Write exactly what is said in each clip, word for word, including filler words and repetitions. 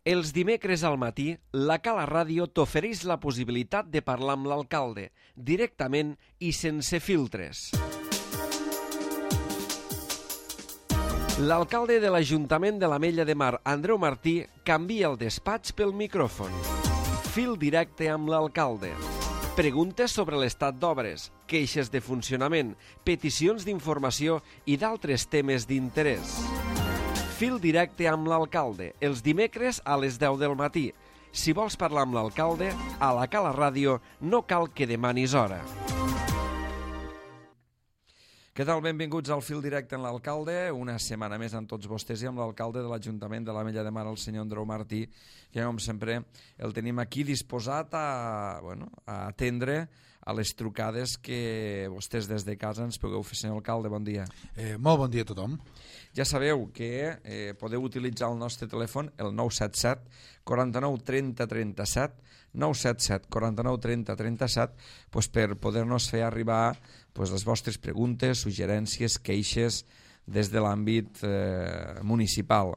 Els dimecres al matí, la Cala Ràdio t'ofereix la possibilitat de parlar amb l'alcalde, directament i sense filtres. L'alcalde de l'Ajuntament de l'Ametlla de Mar, Andreu Martí, canvia el despatx pel micròfon. Fil directe amb l'alcalde. Preguntes sobre l'estat d'obres, queixes de funcionament, peticions d'informació i d'altres temes d'interès. Fil directe amb l'alcalde, els dimecres a les deu del matí. Si vols parlar amb l'alcalde, a la Cala Ràdio no cal que demanis hora. Què tal? Benvinguts al Fil Directe amb l'alcalde, una setmana més amb tots vostès i amb l'alcalde de l'Ajuntament de l'Ametlla de Mar, el senyor Andreu Martí, que com sempre el tenim aquí disposat a, bueno, a atendre a les trucades que vostès des de casa ens pugueu fer. Senyor alcalde, bon dia. Eh, molt bon dia a tothom. Ja sabeu que eh, podeu utilitzar el nostre telèfon, el nou set set, quaranta-nou trenta trenta-set, nou set set, quaranta-nou trenta trenta-set, pues, per poder-nos fer arribar pues, les vostres preguntes, suggerències, queixes des de l'àmbit eh, municipal.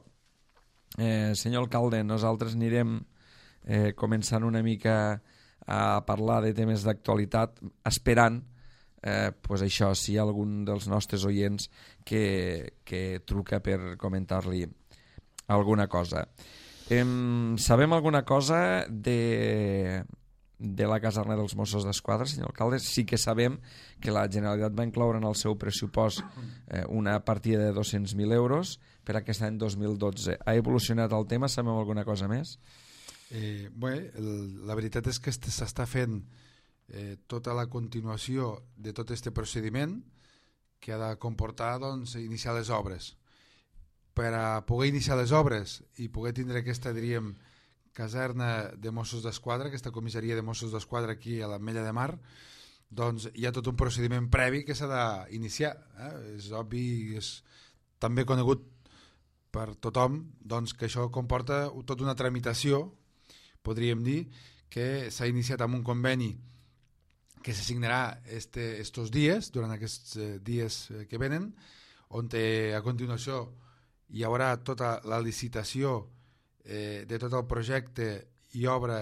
Eh, senyor alcalde, nosaltres anirem eh, començant una mica a parlar de temes d'actualitat, esperant eh, pues això, si hi ha algun dels nostres oients que, que truca per comentar-li alguna cosa. Eh, sabem alguna cosa de, de la caserna dels Mossos d'Esquadra, senyor alcalde? Sí que sabem que la Generalitat va incloure en el seu pressupost eh, una partida de dos-cents mil euros per aquest any dos mil dotze. Ha evolucionat el tema? Sabem alguna cosa més? Eh, bé, el, la veritat és que s'està fent eh, tota la continuació de tot aquest procediment que ha de comportar doncs, iniciar les obres. Per a poder iniciar les obres i poder tindre aquesta, diríem, caserna de Mossos d'Esquadra, aquesta comissaria de Mossos d'Esquadra aquí a l'Ametlla de Mar, doncs hi ha tot un procediment previ que s'ha d'iniciar. Eh? És obvi, és també conegut per tothom doncs, que això comporta tota una tramitació, podríem dir, que s'ha iniciat amb un conveni que se signarà este, estos dies, durant aquests eh, dies que venen, on eh, a continuació hi haurà tota la licitació eh, de tot el projecte i obra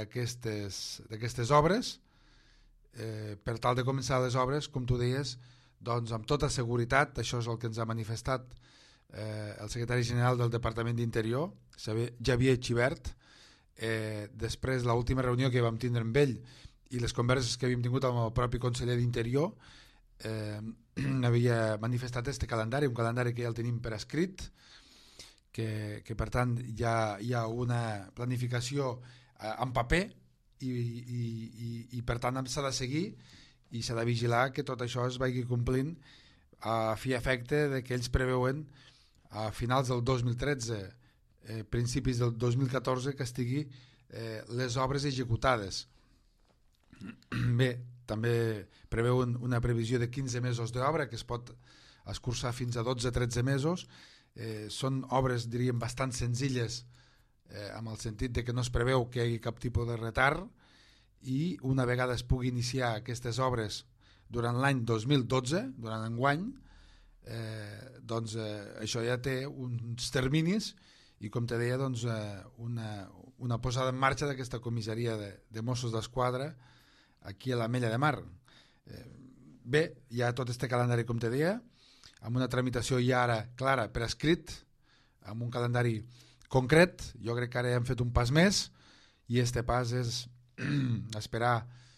d'aquestes obres, eh, per tal de començar les obres, com tu deies, doncs amb tota seguretat. Això és el que ens ha manifestat eh, el secretari general del Departament d'Interior, Xavier Xivert, eh, després de l'última reunió que vam tindre amb ell i les converses que havíem tingut amb el propi conseller d'Interior, eh, havia manifestat este calendari, un calendari que ja el tenim per escrit, que, que per tant hi ha, hi ha una planificació eh, en paper i, i, i, i per tant s'ha de seguir i s'ha de vigilar que tot això es vagi complint a fi efecte de que ells preveuen a finals del dos mil tretze, eh, principis del dos mil catorze, que estigui eh, les obres executades. Bé, també preveuen una previsió de quinze mesos d'obra que es pot escurçar fins a dotze a tretze mesos. Eh, són obres, diríem, bastant senzilles eh, amb el sentit de que no es preveu que hi hagi cap tipus de retard, i una vegada es pugui iniciar aquestes obres durant l'any dos mil dotze, durant enguany, eh, doncs eh, això ja té uns terminis i, com te deia, doncs, eh, una, una posada en marxa d'aquesta comissaria de, de Mossos d'Esquadra aquí a l'Ametlla de Mar. Eh, bé, hi ha tot este calendari, com te deia, amb una tramitació ja ara clara per escrit, amb un calendari concret. Jo crec que ara hem fet un pas més i este pas és esperar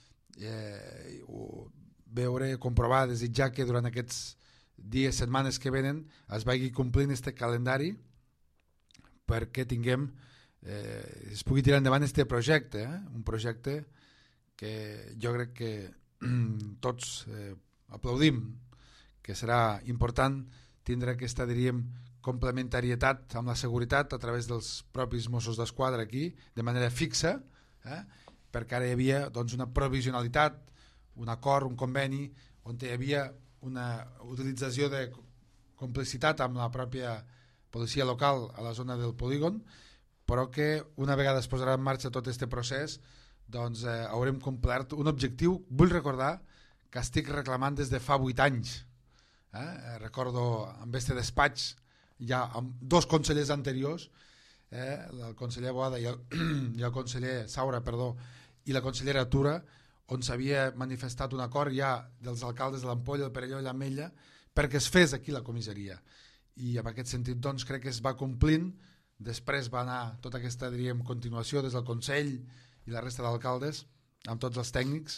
eh, veure, comprovar, desitjar que durant aquests dies, setmanes que venen es vagi complint este calendari perquè tinguem eh, es pugui tirar endavant este projecte, eh? Un projecte que jo crec que tots eh, aplaudim, que serà important tindre aquesta, diríem, complementarietat amb la seguretat a través dels propis Mossos d'Esquadra aquí, de manera fixa, eh? Perquè ara hi havia doncs, una provisionalitat, un acord, un conveni, on hi havia una utilització de complicitat amb la pròpia policia local a la zona del polígon, però que una vegada es posarà en marxa tot aquest procés, doncs eh, haurem complert un objectiu. Vull recordar que estic reclamant des de fa vuit anys. Eh? Recordo amb este despatx ja amb dos consellers anteriors eh, el conseller Boada i el, i el conseller Saura, perdó, i la consellera Tura, on s'havia manifestat un acord ja dels alcaldes de l'Ampolla, el Perelló i l'Ametlla perquè es fes aquí la comissaria. I en aquest sentit doncs, crec que es va complint. Després va anar tota aquesta, diríem, continuació des del Consell i la resta d'alcaldes amb tots els tècnics,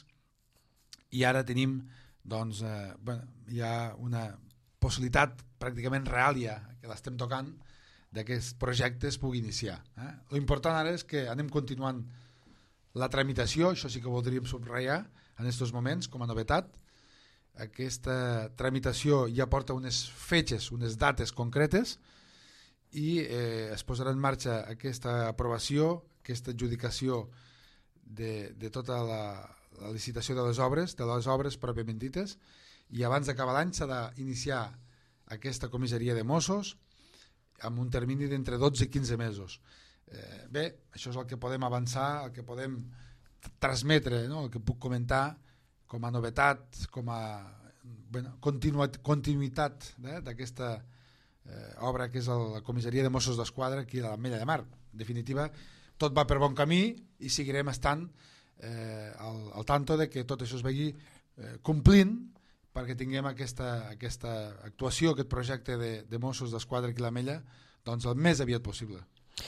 i ara tenim doncs, eh, bueno, hi ha una possibilitat pràcticament real ja, que l'estem tocant, de que aquest projecte es pugui iniciar. Eh? L'important ara és que anem continuant la tramitació, això sí que voldríem subratllar en aquests moments com a novetat. Aquesta tramitació ja porta unes fetges, unes dates concretes, i eh, es posarà en marxa aquesta aprovació, aquesta adjudicació de, de tota la, la licitació de les obres, de les obres pròpiament dites, i abans d'acabar l'any s'ha d'iniciar aquesta comissaria de Mossos amb un termini d'entre dotze i quinze mesos. Eh, bé, això és el que podem avançar, el que podem transmetre, no? El que puc comentar com a novetat, com a bueno, continuïtat eh, d'aquesta eh, obra que és la comissaria de Mossos d'Esquadra aquí a l'Ametlla de Mar. En definitiva, tot va per bon camí i seguirem estant eh, al, al tanto de que tot això es vegi eh, complint perquè tinguem aquesta, aquesta actuació, aquest projecte de, de Mossos d'Esquadra aquí a l'Ametlla doncs el més aviat possible.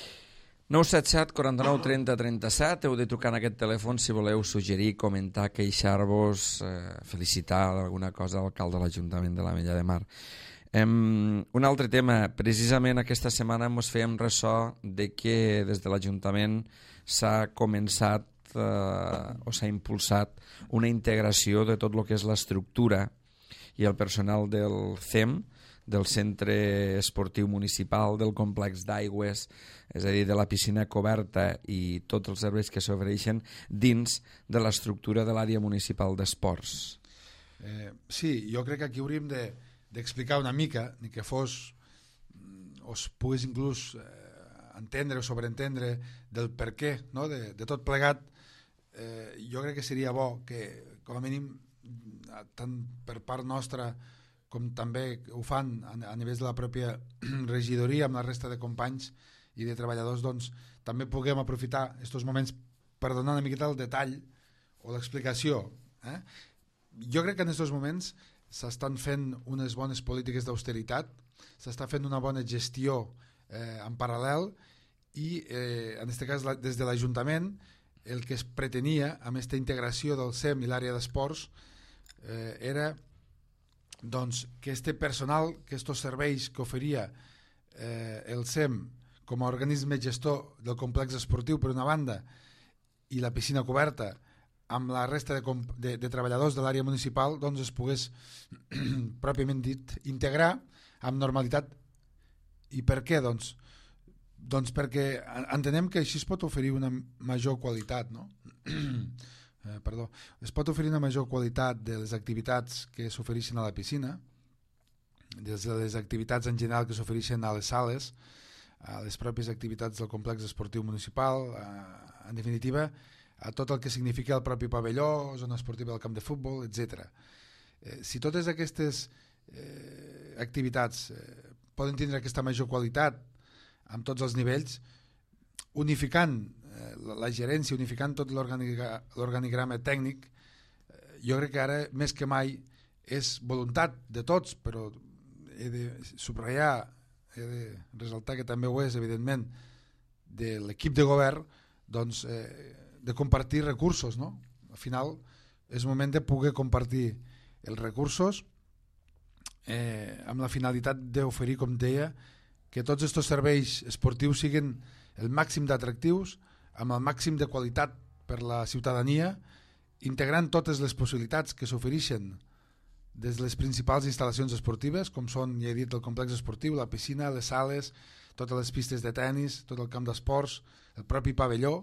nou set set, quaranta-nou, trenta, trenta-set. Heu de trucar en aquest telèfon si voleu suggerir, comentar, queixar-vos, eh, felicitar alguna cosa a l'alcalde de l'Ajuntament de l'Ametlla de Mar. Um, un altre tema, precisament aquesta setmana ens fèiem ressò de que des de l'Ajuntament s'ha començat eh, o s'ha impulsat una integració de tot el que és l'estructura i el personal del C E M, del centre esportiu municipal, del complex d'aigües, és a dir, de la piscina coberta i tots els serveis que s'ofereixen dins de l'estructura de l'àrea municipal d'esports. Eh, sí, jo crec que aquí hauríem de, d'explicar una mica, ni que fos o es pogués inclús eh, entendre o sobreentendre del per què, no? de, de tot plegat. Eh, jo crec que seria bo que, com a mínim, tant per part nostra com també ho fan a, a nivell de la pròpia regidoria amb la resta de companys i de treballadors, doncs també puguem aprofitar aquests moments per donar una miqueta el detall o l'explicació. Eh? Jo crec que en aquests moments s'estan fent unes bones polítiques d'austeritat, s'està fent una bona gestió eh, en paral·lel i eh, en aquest cas des de l'Ajuntament el que es pretenia amb aquesta integració del C E M i l'àrea d'esports eh, era doncs, que este personal, que estos serveis que oferia eh, el C E M com a organisme gestor del complex esportiu per una banda i la piscina coberta amb la resta de, de, de treballadors de l'àrea municipal doncs es pogués pròpiament dit integrar amb normalitat. I per què? Doncs, doncs perquè entenem que així es pot oferir una major qualitat, no? Eh, perdó, es pot oferir una major qualitat de les activitats que s'ofereixen a la piscina, des de les activitats en general que s'ofereixen a les sales, a les pròpies activitats del complex esportiu municipal, a, en definitiva, a tot el que significa el propi pavelló, zona esportiva del camp de futbol, etcètera. Eh, si totes aquestes eh, activitats eh, poden tindre aquesta major qualitat amb tots els nivells, unificant la gerència, unificant tot l'organigrama tècnic, jo crec que ara més que mai és voluntat de tots, però he de subratllar, he de resaltar que també ho és evidentment de l'equip de govern, doncs eh, de compartir recursos, no? Al final és moment de poder compartir els recursos eh, amb la finalitat d'oferir, com deia, que tots aquests serveis esportius siguin el màxim d'atractius, amb el màxim de qualitat per la ciutadania, integrant totes les possibilitats que s'ofereixen des de les principals instal·lacions esportives, com són, ja he dit, el complex esportiu, la piscina, les sales, totes les pistes de tennis, tot el camp d'esports, el propi pavelló,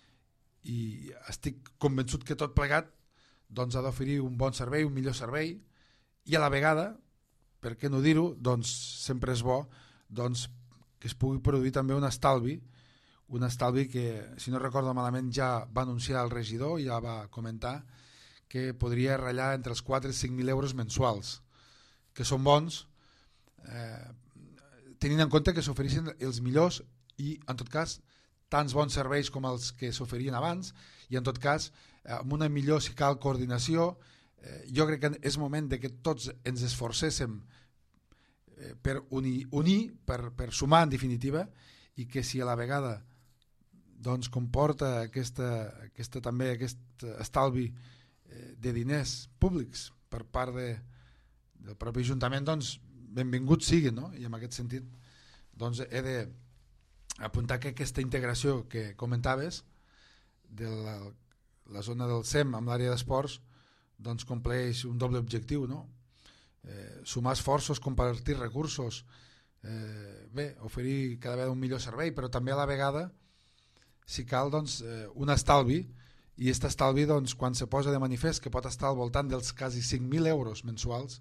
i estic convençut que tot plegat doncs, ha d'oferir un bon servei, un millor servei, i a la vegada, per què no dir-ho, doncs sempre és bo doncs, que es pugui produir també un estalvi, un estalvi que, si no recordo malament, ja va anunciar el regidor, ja va comentar que podria ratllar entre els quatre i cinc mil euros mensuals, que són bons, eh, tenint en compte que s'ofereixen els millors i en tot cas tants bons serveis com els que s'oferien abans i en tot cas amb una millor, si cal, coordinació. Eh, jo crec que és moment de que tots ens esforcéssim eh, per unir, unir per, per sumar en definitiva, i que si a la vegada doncs comporta aquesta, aquesta, també aquest estalvi eh, de diners públics per part de, del propi Ajuntament, doncs benvingut sigui, no? I en aquest sentit doncs he de apuntar que aquesta integració que comentaves de la, la zona del S E M amb l'àrea d'esports doncs compleix un doble objectiu, no? Eh, sumar esforços, compartir recursos, eh, bé, oferir cada vegada un millor servei, però també a la vegada si cal doncs, eh, un estalvi, i aquest estalvi doncs, quan se posa de manifest que pot estar al voltant dels quasi cinc mil euros mensuals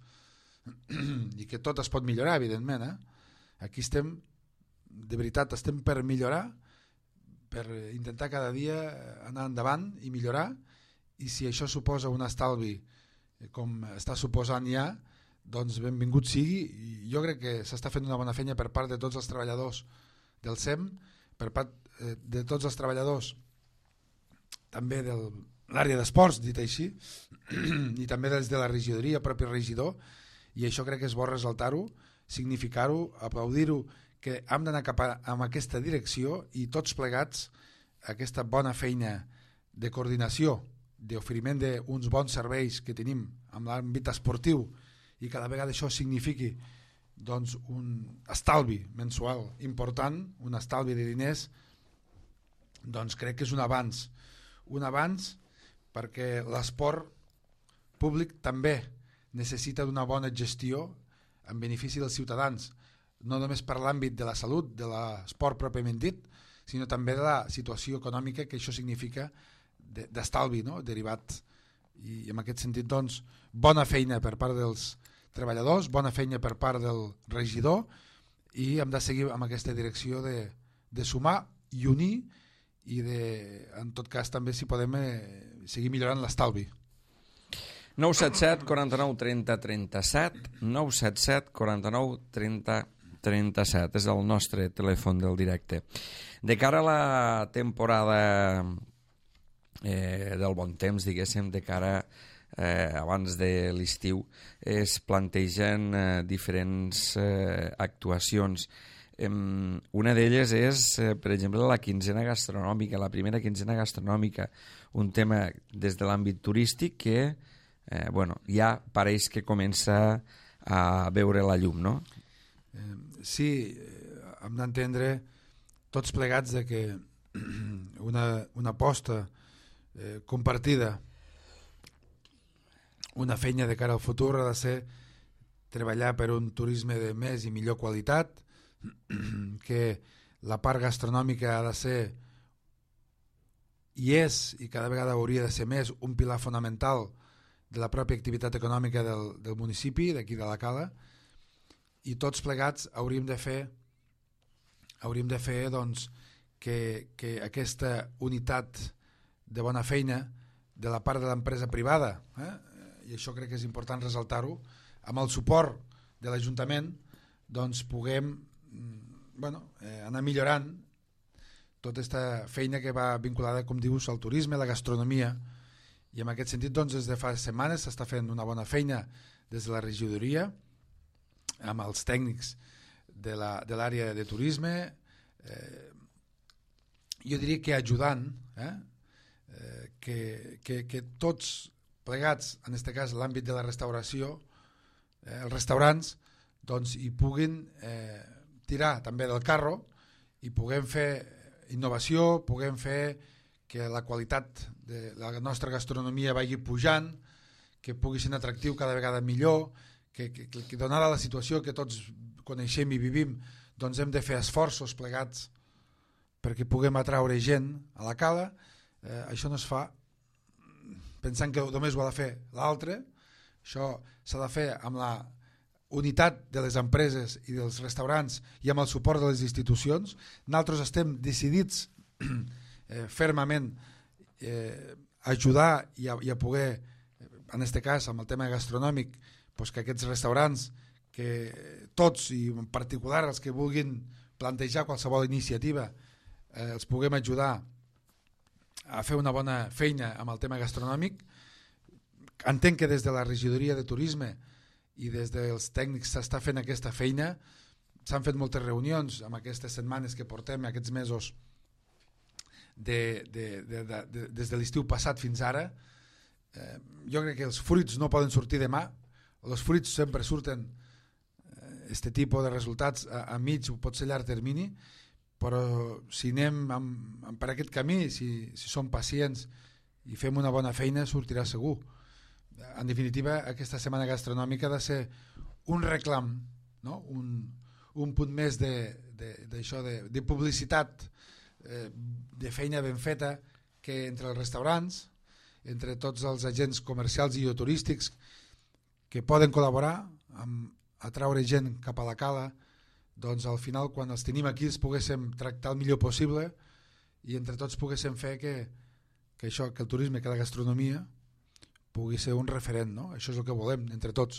i que tot es pot millorar evidentment, eh? Aquí estem de veritat, estem per millorar, per intentar cada dia anar endavant i millorar, i si això suposa un estalvi com està suposant ja, doncs benvingut sigui. I jo crec que s'està fent una bona feina per part de tots els treballadors del S E M, per part de tots els treballadors també de l'àrea d'esports, dit així, i també des de la regidoria, propi regidor, i això crec que és bo resaltar-ho, significar-ho, aplaudir-ho, que hem d'anar cap a amb aquesta direcció, i tots plegats aquesta bona feina de coordinació, d'oferiment d'uns bons serveis que tenim en l'àmbit esportiu, i cada vegada això signifiqui doncs, un estalvi mensual important, un estalvi de diners, doncs crec que és un avanç. Un avanç perquè l'esport públic també necessita d'una bona gestió en benefici dels ciutadans, no només per l'àmbit de la salut, de l'esport pròpiament dit, sinó també de la situació econòmica que això significa d'estalvi, no? Derivat. I en aquest sentit, doncs, bona feina per part dels treballadors, bona feina per part del regidor, i hem de seguir amb aquesta direcció de, de sumar i unir, i de, en tot cas també si podem eh, seguir millorant l'estalvi. nou set set, quaranta-nou, trenta, trenta-set, nou set set, quaranta-nou, trenta, trenta-set, és el nostre telèfon del directe. De cara a la temporada eh, del bon temps, diguéssim, de cara eh, abans de l'estiu, es plantegen eh, diferents eh, actuacions. Eh, una d'elles és, eh, per exemple, la quinzena gastronòmica, la primera quinzena gastronòmica, un tema des de l'àmbit turístic que eh, bueno, ja pareix que comença a veure la llum, no? Eh, sí, hem d'entendre tots plegats de que una, una aposta eh, compartida, una feina de cara al futur ha de ser treballar per un turisme de més i millor qualitat, que la part gastronòmica ha de ser i és, i cada vegada hauria de ser més, un pilar fonamental de la pròpia activitat econòmica del, del municipi, d'aquí de la Cala, i tots plegats hauríem de fer hauríem de fer doncs, que, que aquesta unitat de bona feina de la part de l'empresa privada, eh? I això crec que és important resaltar-ho, amb el suport de l'Ajuntament doncs puguem bueno, eh, anar millorant tota aquesta feina que va vinculada, com dius, al turisme, a la gastronomia, i en aquest sentit doncs, des de fa setmanes s'està fent una bona feina des de la regidoria amb els tècnics de l'àrea de, de turisme, eh, jo diria que ajudant eh, eh, que, que, que tots plegats, en aquest cas l'àmbit de la restauració, eh, els restaurants doncs, hi puguin eh, tirar també del carro i puguem fer innovació, puguem fer que la qualitat de la nostra gastronomia vagi pujant, que pugui ser atractiu cada vegada millor, que, que, que donada la situació que tots coneixem i vivim, doncs hem de fer esforços plegats perquè puguem atraure gent a la Cala. Eh, això no es fa pensant que només ho ha de fer l'altre, això s'ha de fer amb la unitat de les empreses i dels restaurants i amb el suport de les institucions. Nosaltres estem decidits eh, fermament eh, ajudar i a, i a poder, en aquest cas amb el tema gastronòmic, doncs que aquests restaurants, que tots i en particular els que vulguin plantejar qualsevol iniciativa, eh, els puguem ajudar a fer una bona feina amb el tema gastronòmic. Entenc que des de la regidoria de turisme i des dels tècnics s'està fent aquesta feina, s'han fet moltes reunions amb aquestes setmanes que portem, aquests mesos de, de, de, de, de, des de l'estiu passat fins ara. Eh, jo crec que els fruits no poden sortir demà, els fruits sempre surten este tipus de resultats a, a mig o pot ser llarg termini, però si anem amb, amb per aquest camí, si, si som pacients i fem una bona feina, sortirà segur. En definitiva, aquesta setmana gastronòmica ha de ser un reclam, no? un, un punt més de, de, d'això, de, de publicitat, eh, de feina ben feta, que entre els restaurants, entre tots els agents comercials i turístics que poden col·laborar amb atraure gent cap a la cala, doncs al final quan els tenim aquí els poguéssim tractar el millor possible i entre tots poguéssim fer que, que això, que el turisme, que la gastronomia pugui ser un referent, no? Això és el que volem entre tots.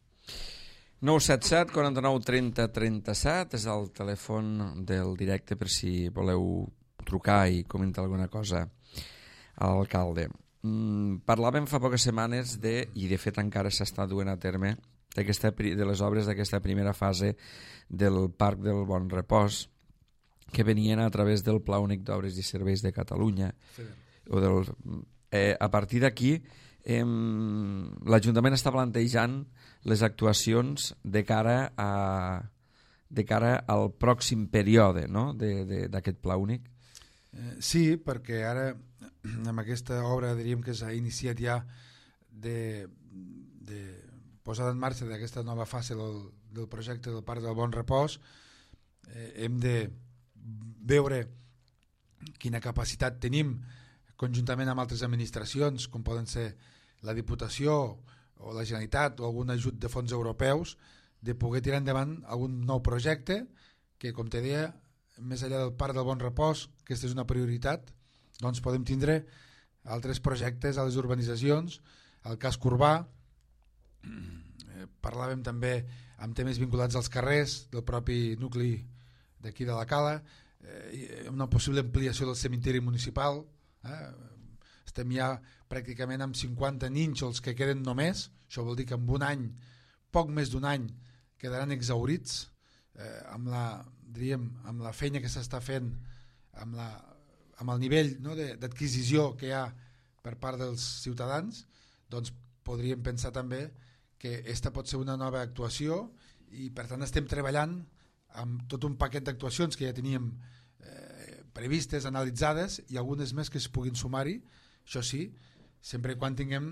nou set set, quaranta-nou, trenta, trenta-set és el telèfon del directe per si voleu trucar i comentar alguna cosa a l'alcalde. Mm, parlàvem fa poques setmanes de, i de fet encara s'està duent a terme, de les obres d'aquesta primera fase del Parc del Bon Repòs que venien a través del Pla Únic d'Obres i Serveis de Catalunya. Sí. O del, eh, a partir d'aquí eh, l'Ajuntament està plantejant les actuacions de cara a de cara al pròxim període, no? d'aquest Pla Únic. Eh, sí, perquè ara amb aquesta obra diríem que s'ha iniciat ja de, de posada en marxa d'aquesta nova fase del, del projecte del Parc del Bon Repòs. Eh, hem de veure quina capacitat tenim conjuntament amb altres administracions, com poden ser la Diputació o la Generalitat o algun ajut de fons europeus, de poder tirar endavant algun nou projecte que, com te deia, més enllà del Parc del Bon Repòs, que aquesta és una prioritat, doncs podem tindre altres projectes a les urbanitzacions, al casc urbà. Eh, parlàvem també amb temes vinculats als carrers del propi nucli d'aquí de la Cala, eh, una possible ampliació del cementiri municipal. Eh? Estem ja pràcticament amb cinquanta nínxols que queden només, això vol dir que en un any, poc més d'un any, quedaran exhaurits, eh, amb, la, diríem, amb la feina que s'està fent, amb, la, amb el nivell, no, d'adquisició que hi ha per part dels ciutadans, doncs podríem pensar també que aquesta pot ser una nova actuació i per tant estem treballant amb tot un paquet d'actuacions que ja teníem eh, previstes, analitzades i algunes més que es puguin sumar-hi, això sí, sempre i quan tinguem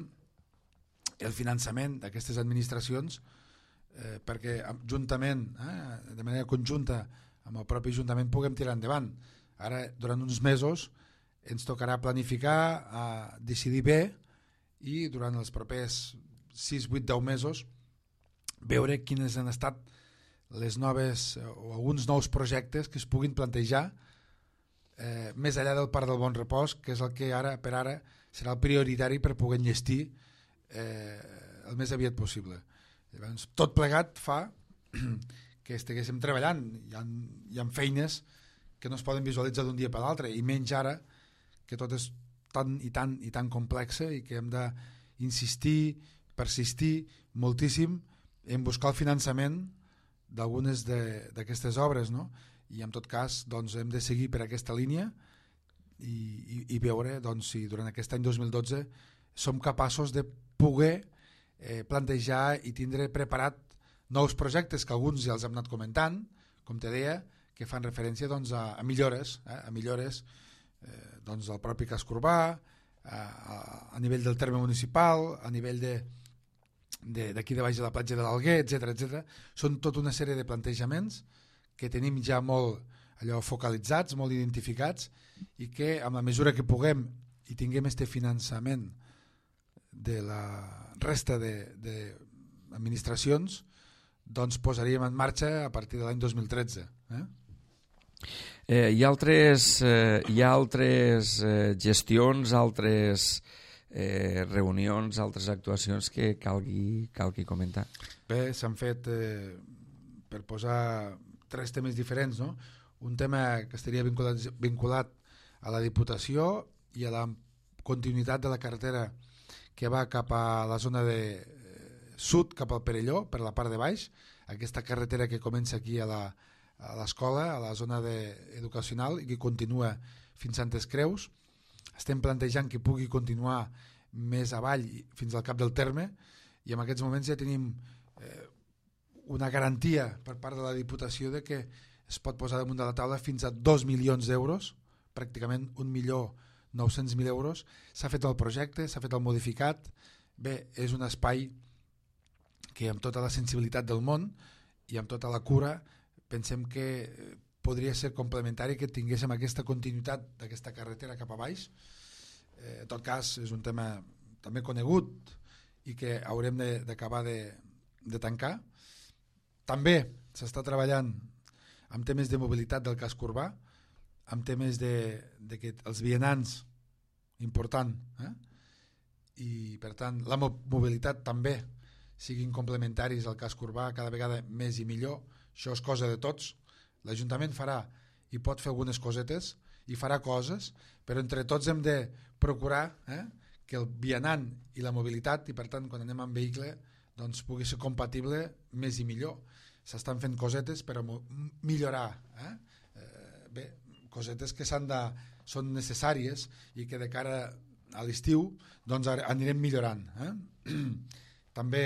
el finançament d'aquestes administracions eh, perquè juntament, eh, de manera conjunta amb el propi Ajuntament puguem tirar endavant. Ara, durant uns mesos, ens tocarà planificar, eh, decidir bé i durant els propers sis, vuit, deu mesos veure quines han estat les noves o alguns nous projectes que es puguin plantejar eh, més enllà del Parc del Bon Repòs, que és el que ara per ara serà el prioritari per poder enllestir eh, el més aviat possible. Llavors, tot plegat fa que estiguéssim treballant. Hi ha, hi ha feines que no es poden visualitzar d'un dia per l'altre i menys ara que tot és tan i tan i tan complexa i que hem d'insistir, persistir moltíssim en buscar el finançament d'algunes d'aquestes obres, no? I en tot cas doncs, hem de seguir per aquesta línia i, i, i veure doncs, si durant aquest any dos mil dotze som capaços de poder eh, plantejar i tindre preparat nous projectes que alguns ja els hem anat comentant, com te deia, que fan referència doncs, a, a millores, eh, a millores eh, doncs, del propi casc urbà, a, a, a nivell del terme municipal, a nivell de d'aquí de, de baix de la platja de l'Alguer, etcètera, etcètera. Són tota una sèrie de plantejaments que tenim ja molt allò focalitzats, molt identificats i que amb la mesura que puguem i tinguem este finançament de la resta d'administracions doncs posaríem en marxa a partir de l'any dos mil tretze. Eh? Eh, hi ha altres, eh, hi ha altres eh, gestions, altres eh, reunions, altres actuacions que calgui, calgui comentar? Bé, s'han fet, eh, per posar tres temes diferents, no? un tema que estaria vinculat, vinculat a la Diputació i a la continuïtat de la carretera que va cap a la zona de eh, sud, cap al Perelló, per la part de baix, aquesta carretera que comença aquí a la, a l'escola, a la zona de, educacional, i que continua fins a Santes Creus. Estem plantejant que pugui continuar més avall fins al cap del terme, i en aquests moments ja tenim eh, una garantia per part de la Diputació de que es pot posar damunt de la taula fins a dos milions d'euros, pràcticament un milió nou-cents mil euros. S'ha fet el projecte, s'ha fet el modificat. Bé, és un espai que amb tota la sensibilitat del món i amb tota la cura pensem que podria ser complementari que tinguéssim aquesta continuïtat d'aquesta carretera cap a baix. Eh, en tot cas, és un tema també conegut i que haurem d'acabar de, de, de tancar. També s'està treballant amb temes de mobilitat del casc urbà, amb temes de, de que els vianants, important, eh? I per tant la mobilitat també siguin complementaris al casc urbà cada vegada més i millor. Això és cosa de tots. L'Ajuntament farà i pot fer algunes cosetes i farà coses, però entre tots hem de procurar eh, que el vianant i la mobilitat, i per tant quan anem en vehicle, doncs pugui ser compatible més i millor. S'estan fent cosetes per a millorar eh? Eh, bé, cosetes que s'han de, són necessàries i que de cara a l'estiu doncs anirem millorant. Eh? També,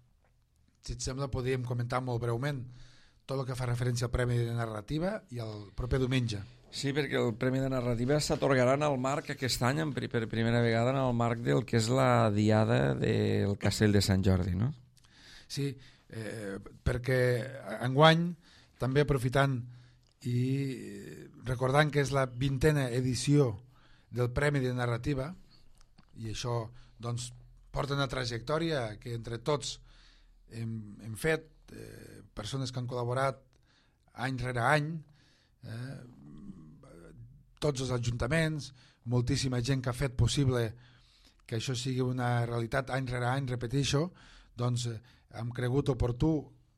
si et sembla, podríem comentar molt breument tot el que fa referència al Premi de Narrativa i el proper diumenge. Sí, perquè el Premi de Narrativa s'atorgarà en el marc aquest any, per primera vegada, en el marc del que és la diada del Castell de Sant Jordi, no? Sí, eh, perquè enguany, també aprofitant i recordant que és la vintena edició del Premi de Narrativa, i això doncs, porta una trajectòria que entre tots hem, hem fet, eh, persones que han col·laborat any rere any, eh, tots els ajuntaments, moltíssima gent que ha fet possible que això sigui una realitat any rere any, repeteixo, doncs eh, hem cregut oportú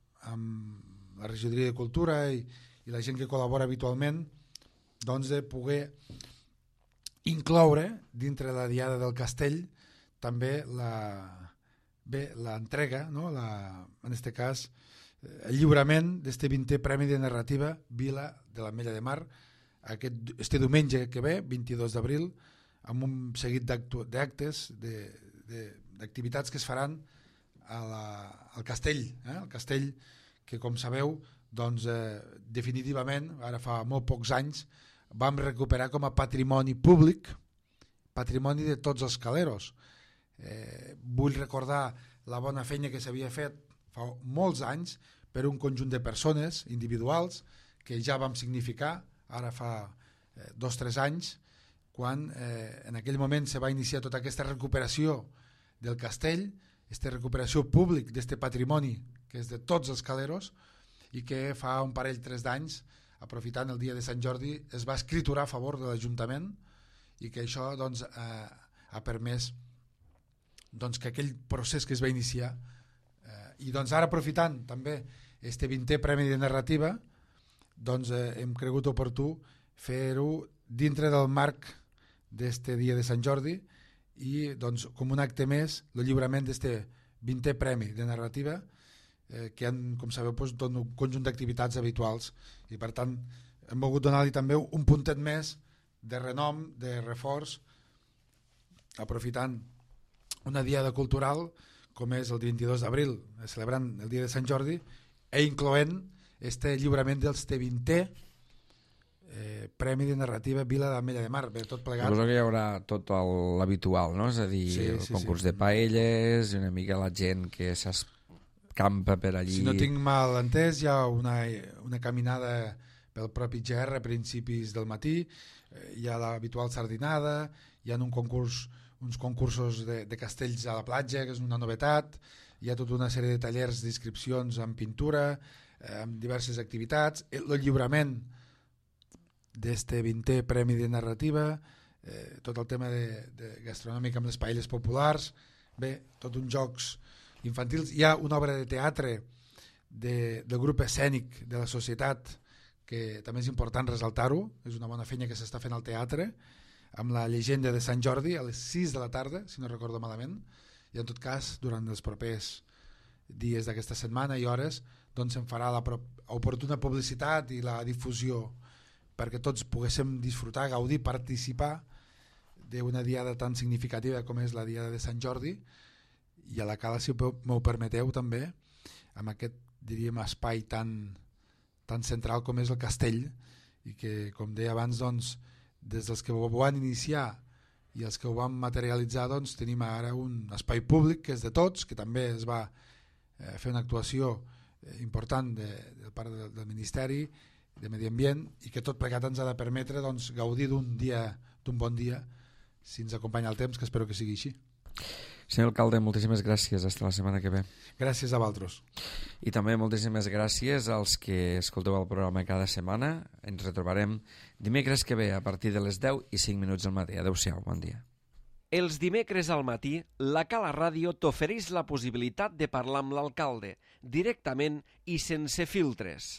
amb la regidoria de Cultura i, i la gent que col·labora habitualment doncs de poder incloure dintre la Diada del Castell també la bé, l'entrega, no? la, en aquest cas el lliurament d'este vintè Premi de Narrativa Vila de l'Ametlla de Mar aquest, este diumenge que ve, vint-i-dos d'abril, amb un seguit d'actes, d'activitats que es faran a la, al castell, eh? el castell que com sabeu doncs, eh, definitivament, ara fa molt pocs anys, vam recuperar com a patrimoni públic, patrimoni de tots els caleros. Eh, vull recordar la bona feina que s'havia fet fa molts anys per un conjunt de persones individuals que ja vam significar ara fa eh, dos o tres anys, quan eh, en aquell moment se va iniciar tota aquesta recuperació del castell, aquesta recuperació públic d'este patrimoni que és de tots els caleros i que fa un parell, tres d'anys, aprofitant el dia de Sant Jordi, es va escriturar a favor de l'Ajuntament i que això doncs, eh, ha permès doncs, que aquell procés que es va iniciar eh, i doncs ara aprofitant també este vintè Premi de Narrativa doncs eh, hem cregut oportú fer-ho dintre del marc d'este dia de Sant Jordi i doncs com un acte més el lliurament d'este vintè Premi de Narrativa eh, que han, com sabeu, doncs, tot un conjunt d'activitats habituals i per tant hem volgut donar-li també un puntet més de renom, de reforç, aprofitant una diada cultural com és el vint-i-dos d'abril, celebrant el dia de Sant Jordi i incloent este lliurament del vintè eh, Premi de Narrativa Vila de l'Ametlla de Mar. Bé, tot plegat. Suposo que hi haurà tot l'habitual, no? És a dir, sí, el sí, concurs sí. de paelles, una mica la gent que s'escampa per allí. Si no tinc mal entès, hi ha una, una caminada pel propi G R a principis del matí, hi ha l'habitual sardinada, hi ha un concurs, uns concursos de, de castells a la platja, que és una novetat, hi ha tota una sèrie de tallers d'inscripcions en pintura, amb diverses activitats, el lliurament d'este vintè Premi de Narrativa, eh, tot el tema de, de gastronòmic amb les paelles populars, bé, tot uns jocs infantils. Hi ha una obra de teatre de, del grup escènic de la societat que també és important ressaltar-ho, és una bona feina que s'està fent al teatre, amb la llegenda de Sant Jordi a les sis de la tarda, si no recordo malament, i en tot cas, durant els propers dies d'aquesta setmana i hores, doncs se'n farà la oportuna publicitat i la difusió perquè tots poguéssim disfrutar, gaudir, participar d'una diada tan significativa com és la diada de Sant Jordi, i a la Cala, si m'ho permeteu també, amb aquest, diríem, espai tan, tan central com és el castell, i que, com deia abans, doncs, des dels que ho van iniciar i els que ho van materialitzar, doncs, tenim ara un espai públic que és de tots, que també es va eh, fer una actuació eh, important de, de part del, del Ministeri de Medi Ambient, i que tot plegat ens ha de permetre, doncs, gaudir d'un dia, d'un bon dia, si ens acompanya el temps, que espero que sigui així. Senyor alcalde, moltíssimes gràcies. Hasta la setmana que ve. Gràcies a vosaltres. I també moltíssimes gràcies als que escolteu el programa cada setmana. Ens retrobarem dimecres que ve a partir de les deu i cinc minuts del matí. Adéu-siau, bon dia. Els dimecres al matí, la Cala Ràdio t'ofereix la possibilitat de parlar amb l'alcalde, directament i sense filtres.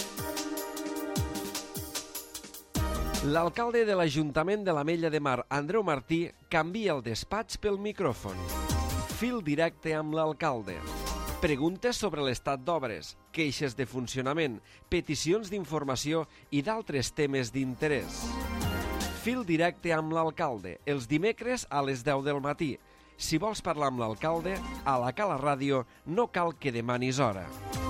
L'alcalde de l'Ajuntament de l'Ametlla de Mar, Andreu Martí, canvia el despatx pel micròfon. Fil directe amb l'alcalde. Preguntes sobre l'estat d'obres, queixes de funcionament, peticions d'informació i d'altres temes d'interès. Fil directe amb l'alcalde, els dimecres a les deu del matí. Si vols parlar amb l'alcalde, a la Cala Ràdio no cal que demanis hora.